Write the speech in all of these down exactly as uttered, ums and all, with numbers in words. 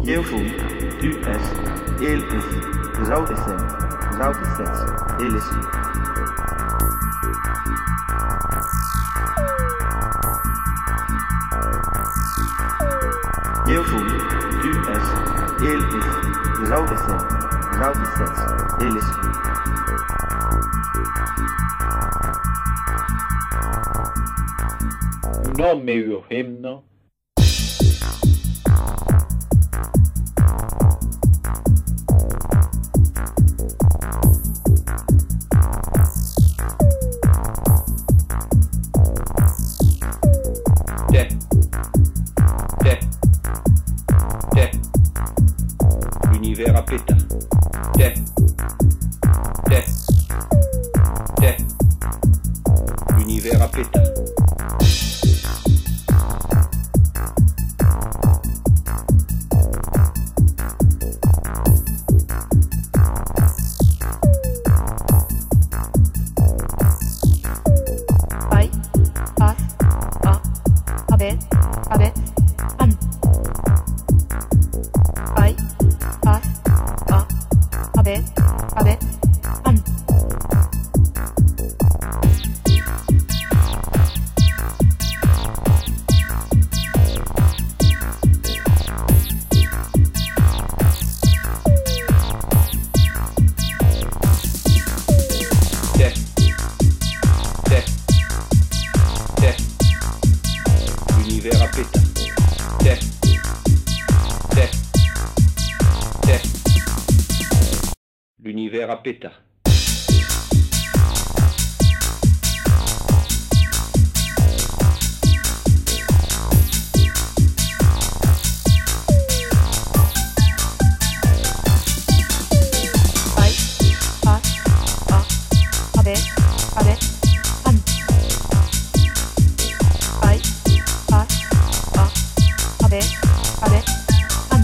Eu fui, tu és, ele is, zout is zijn, zout is zes, ele is. Eu fui, tu és, ele is, zout is zijn, zout is zes, ele is. No me vio himno. L'univers à pétard. T'es, t'es, t'es. L'univers à pétard. Pai, pas, a, abe, abe, am. Pai, pas, a, abe, abe, am. T'es, t'es, t'es. L'univers à pétard. T'es, t'es, t'es. L'univers à pétard. Pai, pas, a, abe, abe, am. Pai, pas, a, abe, abe, am.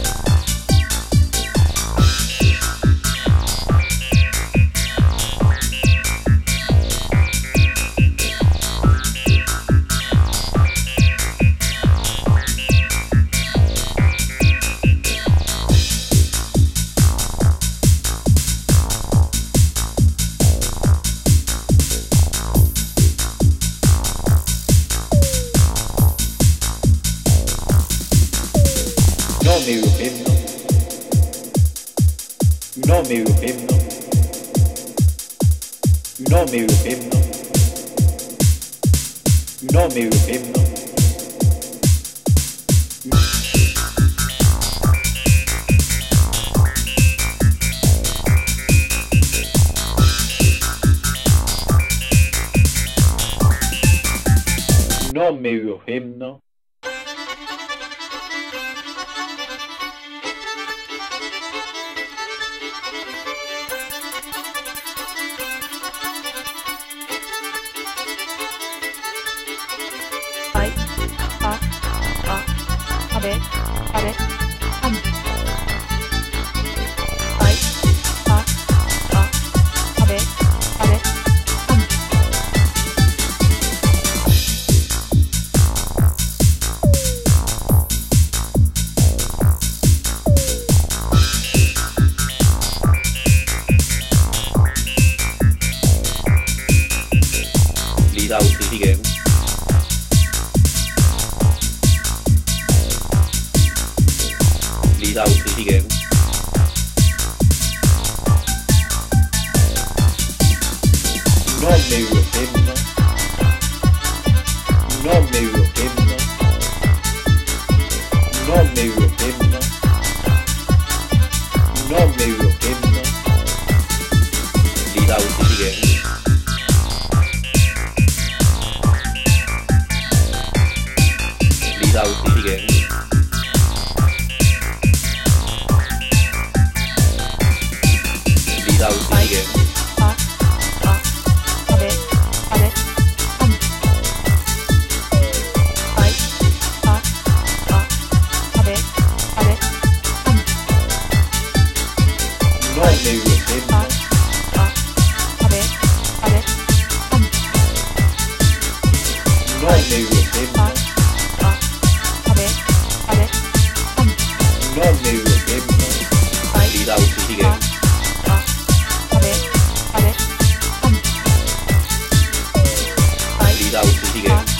No me vio himno. No me vio himno. No me vio himno. No me vio himno. No me vio himno. Pai, pas, a, abe, abe, am. Pai, pas, a, abe, abe, am. Lida utiligueu. Lida utiligueu. No me vio himno. No me vio himno. No me vio himno. No me vio himno. Lida utiligueu. Lida utiligueu. Lida Pai, utiligueu. pas, a, abe, abe, am. Pai, pas, a, abe, abe, am. Figaro.